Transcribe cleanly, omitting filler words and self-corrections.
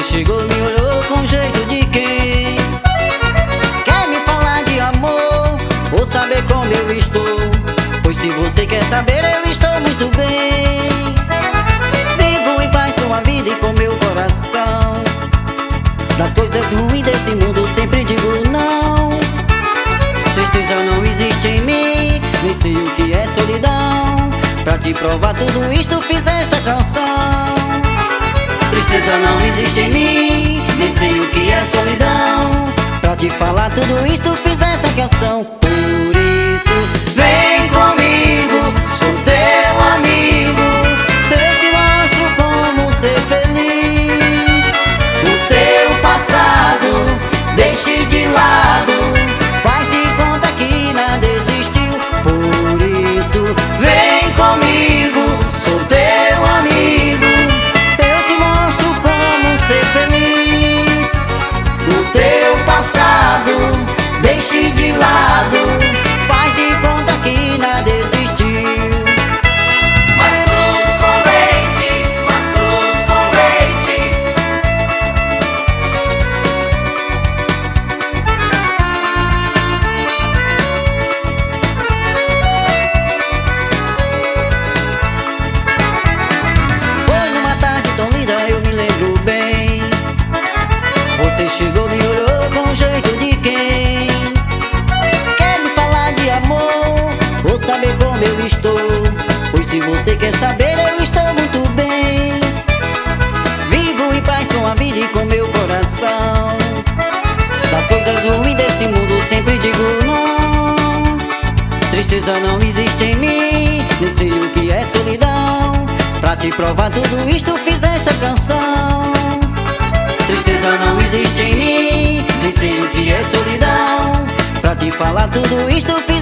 chegou, me olhou com jeito de quem quer me falar de amor ou saber como eu estou. Pois se você quer saber, eu estou muito bem. Vivo em paz com a vida e com meu coração. Das coisas ruins desse mundo sempre digo não. Tristeza não existe em mim, nem sei o que é solidão. Pra te provar tudo isto fiz esta canção. Tristeza não existe em mim, nem sei o que é solidão. Pra te falar tudo isto fiz esta canção. Por isso vem comigo, sou teu amigo. Eu te mostro como ser feliz. O teu passado deixe de lado, faz de conta que nada existiu. Por isso vem comigo, sou teu amigo. Eu te mostro como ser feliz. O teu passado deixe de lado, faz de conta que nada existiu. Mastruz com leite, mastruz com leite. Foi numa tarde tão linda, eu me lembro bem. Você chegou, me olhou com jeito de quem quer me falar de amor ou saber como eu estou. Pois se você quer saber, eu estou muito bem. Vivo em paz com a vida e com meu coração. Das coisas ruins desse mundo sempre digo não. Tristeza não existe em mim, nem sei o que é solidão. Pra te provar tudo isto fiz esta canção. Tristeza não existe em mim, nem sei o que é solidão. Pra te falar tudo isto fiz